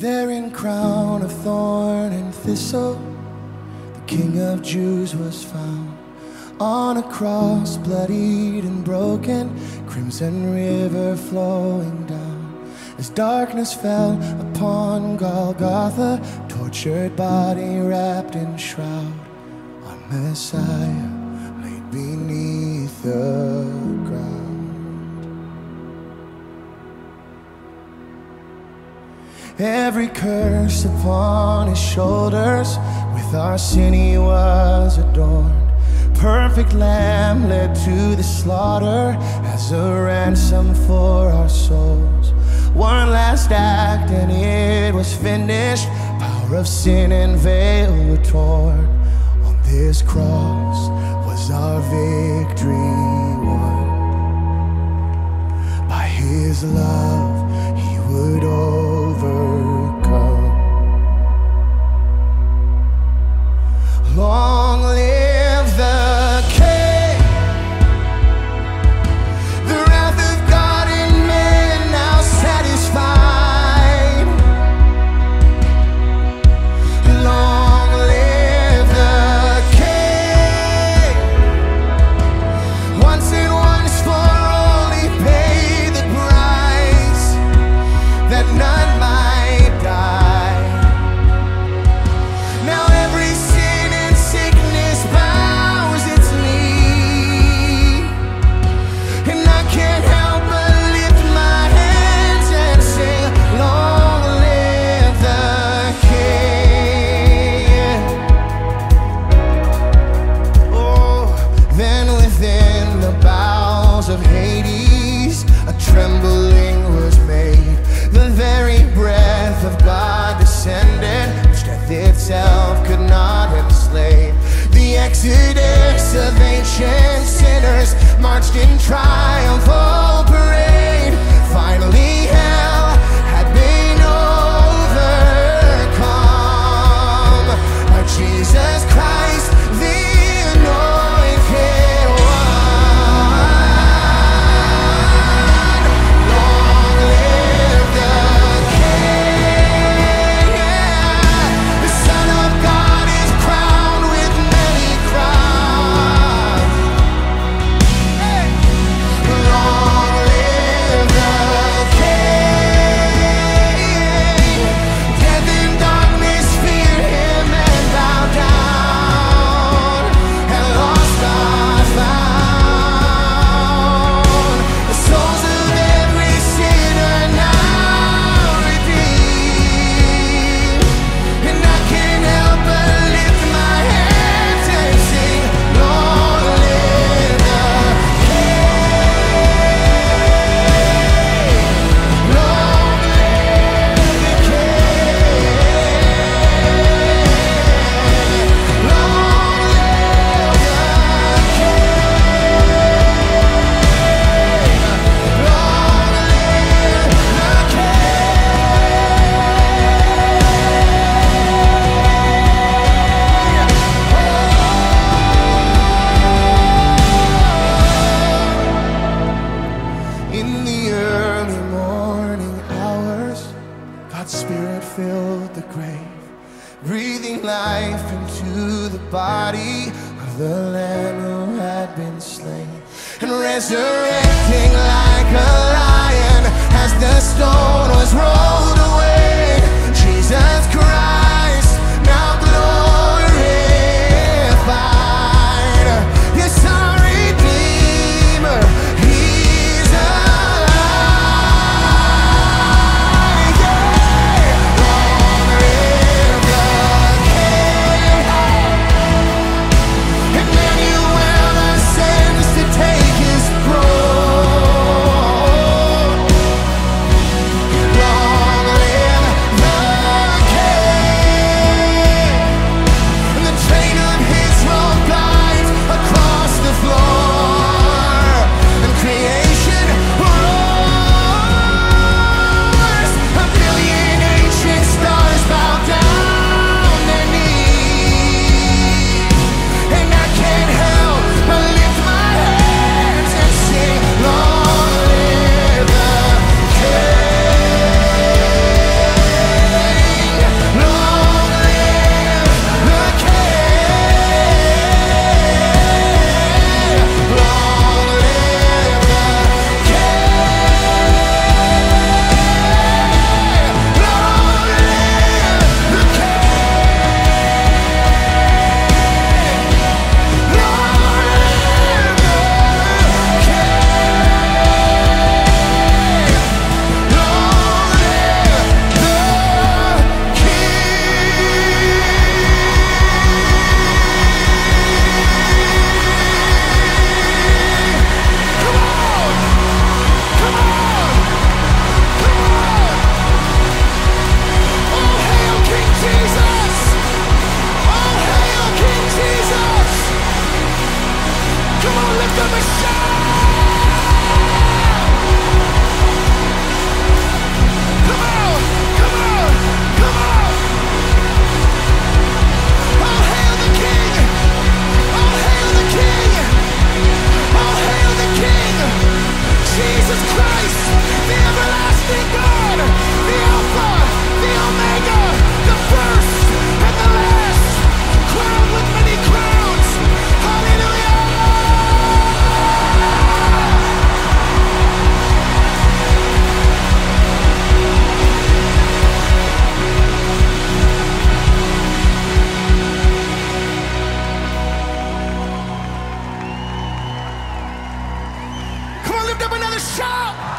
Therein crown of thorn and thistle, the King of Jews was found. On a cross, bloodied and broken, crimson river flowing down. As darkness fell upon Golgotha, tortured body wrapped in shroud, our Messiah laid beneath the ground. Every curse upon his shoulders, with our sin he was adorned. Perfect lamb led to the slaughter as a ransom for our souls. One last act and it was finished. Power of sin and veil were torn. On this cross was our victory won. By his love he would overcome. Long live the King. The wrath of God in men now satisfied. Long live the King. Once for all he paid the price that none might die. Now every sin and sickness bows its knee, and I can't help but lift my hands and sing, long live the King. Oh, then within the bowels of Hades a trembling was made. The very breath of God descended, which death itself could not enslave. The exodus of ancient sinners marched in triumphal parade. Finally hell had been overcome by Jesus Christ, the anointed one. Long live the King. The Son of God is crowned with many crowns. Long live the King. Death and darkness feared him and bowed down, and lost are found. The souls of every sinner now redeemed, and I can't help but lift my hands and sing, long live the King. Long live the King. Long live the In the early morning hours, God's Spirit filled the grave, breathing life into the body of the Lamb who had been slain, and resurrecting like a lion as the stone was rolled away. Jesus Christ, now glorified. Yes, our Redeemer, He's alive. Yeah. Long live the King. Emmanuel ascends to take his throne. Long shout.